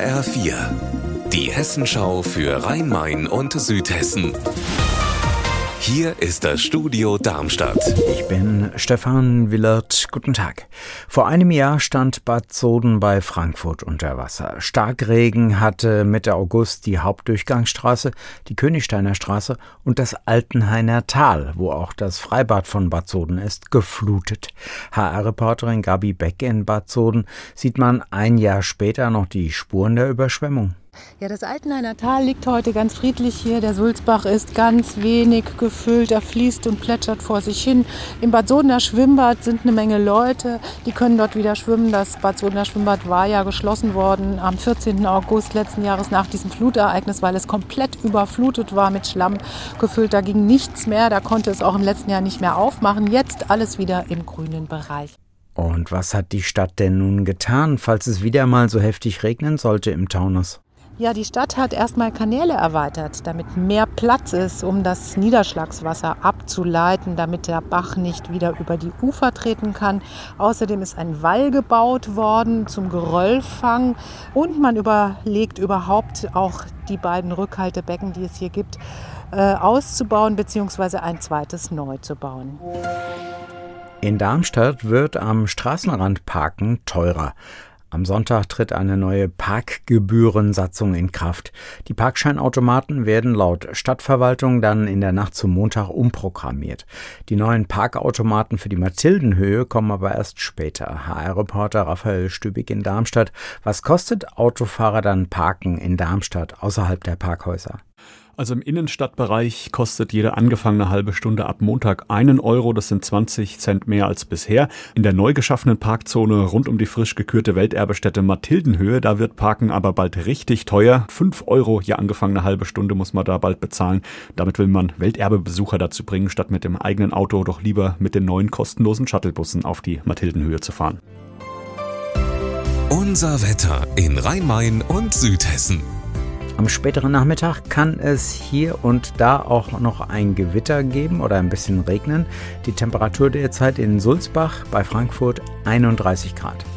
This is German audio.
HR4, die Hessenschau für Rhein-Main und Südhessen. Hier ist das Studio Darmstadt. Ich bin Stefan Willert. Guten Tag. Vor einem Jahr stand Bad Soden bei Frankfurt unter Wasser. Starkregen hatte Mitte August die Hauptdurchgangsstraße, die Königsteiner Straße und das Altenhainer Tal, wo auch das Freibad von Bad Soden ist, geflutet. HR-Reporterin Gabi Beck in Bad Soden. Sieht man ein Jahr später noch die Spuren der Überschwemmung? Ja, das Altenhainer Tal liegt heute ganz friedlich hier. Der Sulzbach ist ganz wenig gefüllt. Er fließt und plätschert vor sich hin. Im Bad Sodener Schwimmbad sind eine Menge Leute. Die können dort wieder schwimmen. Das Bad Sodener Schwimmbad war ja geschlossen worden am 14. August letzten Jahres nach diesem Flutereignis, weil es komplett überflutet war, mit Schlamm gefüllt. Da ging nichts mehr. Da konnte es auch im letzten Jahr nicht mehr aufmachen. Jetzt alles wieder im grünen Bereich. Und was hat die Stadt denn nun getan, falls es wieder mal so heftig regnen sollte im Taunus? Ja, die Stadt hat erstmal Kanäle erweitert, damit mehr Platz ist, um das Niederschlagswasser abzuleiten, damit der Bach nicht wieder über die Ufer treten kann. Außerdem ist ein Wall gebaut worden zum Geröllfang und man überlegt überhaupt auch die beiden Rückhaltebecken, die es hier gibt, auszubauen bzw. ein zweites neu zu bauen. In Darmstadt wird am Straßenrand Parken teurer. Am Sonntag tritt eine neue Parkgebührensatzung in Kraft. Die Parkscheinautomaten werden laut Stadtverwaltung dann in der Nacht zum Montag umprogrammiert. Die neuen Parkautomaten für die Mathildenhöhe kommen aber erst später. HR-Reporter Raphael Stübig in Darmstadt. Was kostet Autofahrer dann Parken in Darmstadt außerhalb der Parkhäuser? Also im Innenstadtbereich kostet jede angefangene halbe Stunde ab Montag 1 Euro, das sind 20 Cent mehr als bisher. In der neu geschaffenen Parkzone rund um die frisch gekürte Welterbestätte Mathildenhöhe, da wird Parken aber bald richtig teuer. 5 Euro je angefangene halbe Stunde muss man da bald bezahlen. Damit will man Welterbebesucher dazu bringen, statt mit dem eigenen Auto doch lieber mit den neuen kostenlosen Shuttlebussen auf die Mathildenhöhe zu fahren. Unser Wetter in Rhein-Main und Südhessen. Am späteren Nachmittag kann es hier und da auch noch ein Gewitter geben oder ein bisschen regnen. Die Temperatur derzeit in Sulzbach bei Frankfurt 31 Grad.